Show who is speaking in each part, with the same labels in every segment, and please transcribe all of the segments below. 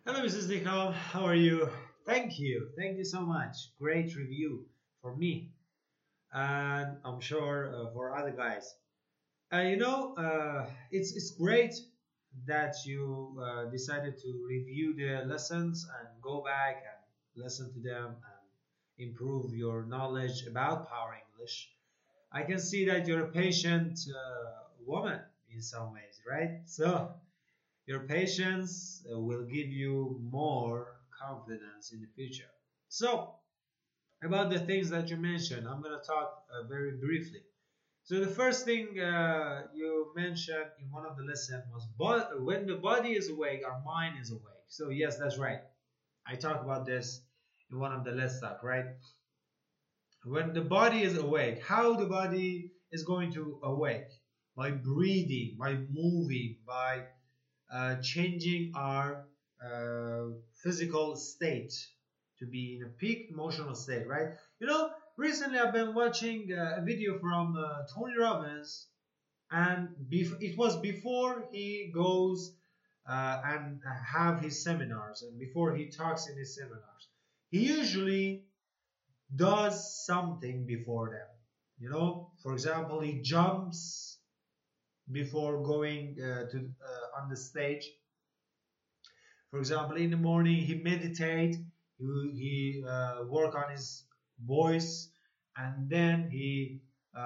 Speaker 1: Hello, Mrs. Nicole. How are you? Thank you. Thank you so much. Great review for me, and I'm sure for other guys. It's great that you decided to review the lessons and go back and listen to them and improve your knowledge about Power English. I can see that you're a patient woman in some ways, right? So your patience will give you more confidence in the future. So, about the things that you mentioned, I'm going to talk very briefly. So, the first thing you mentioned in one of the lessons was when the body is awake, our mind is awake. So, yes, that's right. I talked about this in one of the lessons, right? When the body is awake, how the body is going to awake? By breathing, by moving, by changing our physical state to be in a peak emotional state, right? Recently I've been watching a video from Tony Robbins, and it was before he goes and have his seminars, and before he talks in his seminars. He usually does something before them. For example, he jumps before going to on the stage. For example, in the morning he meditate, he work on his voice, and then he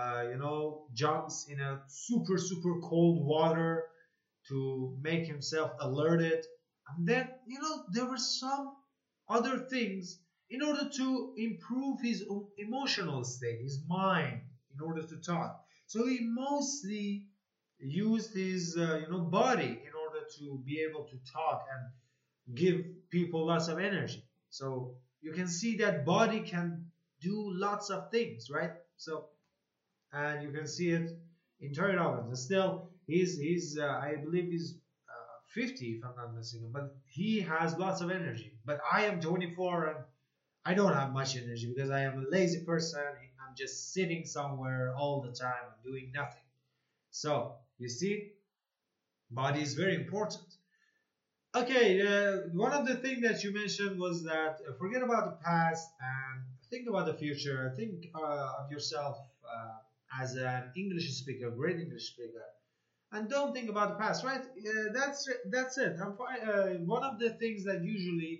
Speaker 1: jumps in a super cold water to make himself alerted. And then there were some other things in order to improve his emotional state, his mind, in order to talk. So he mostly used his body in order to be able to talk and give people lots of energy. So you can see that body can do lots of things, right? So, and you can see it in Tony Robbins. And still, he's I believe he's 50 if I'm not mistaken, but he has lots of energy. But I am 24 and I don't have much energy because I am a lazy person. I'm just sitting somewhere all the time and doing nothing. So you see, body is very important. Okay, one of the things that you mentioned was that forget about the past and think about the future. Think of yourself as an English speaker, great English speaker, and don't think about the past. Right? That's it. I'm fine. One of the things that usually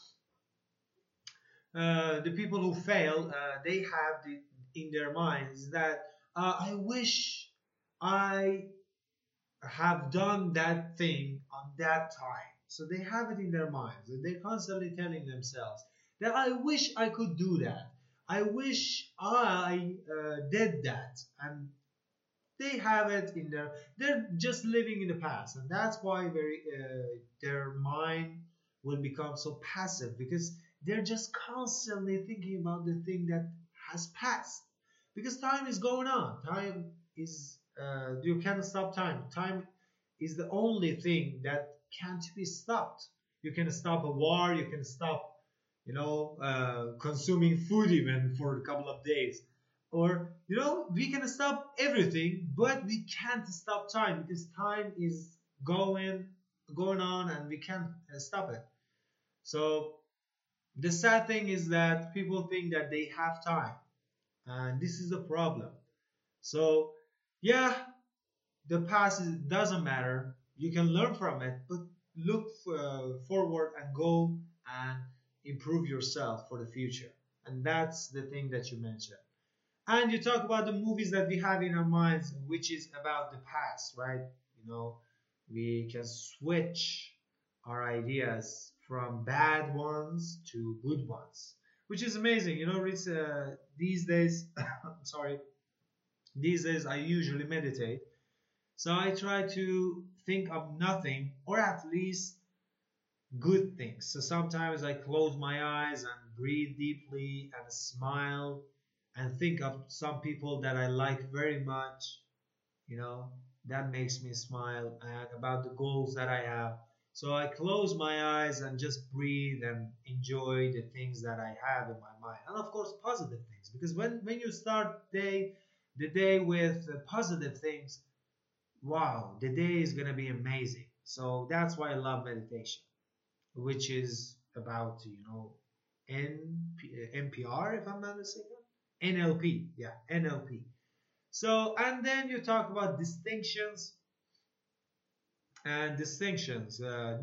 Speaker 1: the people who fail they have in their minds that I wish I have done that thing on that time. So they have it in their minds and they're constantly telling themselves that I wish I could do that. I wish I did that. And they have it in they're just living in the past. And that's why their mind will become so passive because they're just constantly thinking about the thing that has passed. Because time is going on. Time is, you can't stop time. Time is the only thing that can't be stopped. You can stop a war, you can stop, consuming food even for a couple of days. Or, we can stop everything, but we can't stop time because time is going on and we can't stop it. So the sad thing is that people think that they have time, and this is the problem. So, yeah, the past doesn't matter. You can learn from it, but look forward and go and improve yourself for the future. And that's the thing that you mentioned. And you talk about the movies that we have in our minds, which is about the past, right? We can switch our ideas from bad ones to good ones, which is amazing. These days, sorry, these days I usually meditate, so I try to think of nothing or at least good things. So sometimes I close my eyes and breathe deeply and smile and think of some people that I like very much, you know, that makes me smile and about the goals that I have. So I close my eyes and just breathe and enjoy the things that I have in my mind. And of course, positive things. Because when you start the day with positive things, wow, the day is going to be amazing. So that's why I love meditation. which is about, NPR, if I'm not mistaken. NLP, yeah, NLP. So, and then you talk about distinctions and distinctions.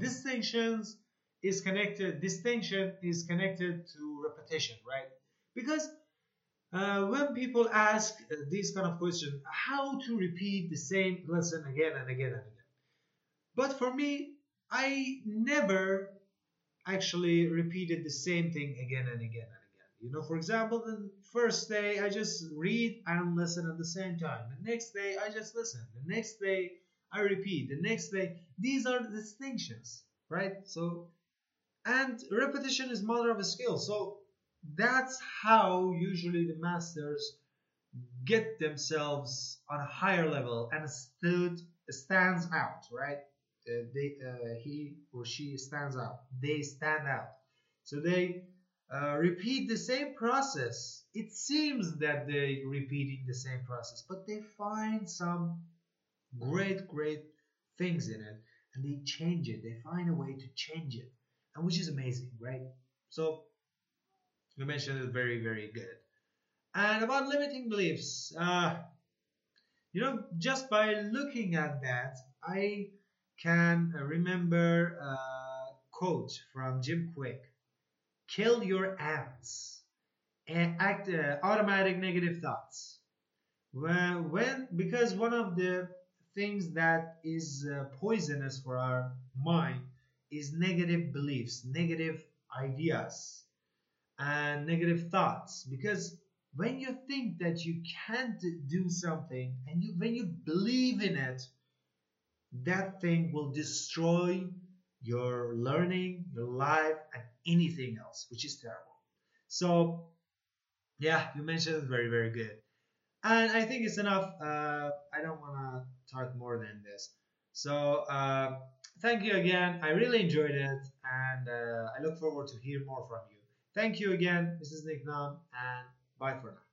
Speaker 1: Distinction is connected to repetition, right? Because when people ask these kind of questions, how to repeat the same lesson again and again and again. But for me, I never actually repeated the same thing again and again and again. For example, the first day I just read and listen at the same time. The next day I just listen. The next day I repeat. The next day, these are the distinctions, right? So, and repetition is mother of a skill. So that's how usually the masters get themselves on a higher level and stands out, right? He or she stands out. They stand out. So they repeat the same process. It seems that they're repeating the same process, but they find some great things in it, and they change it. They find a way to change it, and which is amazing, right? So you mentioned it very good. And about limiting beliefs, just by looking at that, I can remember a quote from Jim Quick: "Kill your ants and act automatic negative thoughts." When because one of the things that is poisonous for our mind is negative beliefs, negative ideas, and negative thoughts. Because when you think that you can't do something, and when you believe in it, that thing will destroy your learning, your life, and anything else, which is terrible. So yeah, you mentioned it very good. And I think it's enough. I don't want to talk more than this. So thank you again. I really enjoyed it, and I look forward to hear more from you. Thank you again. This is Nick Nam, and bye for now.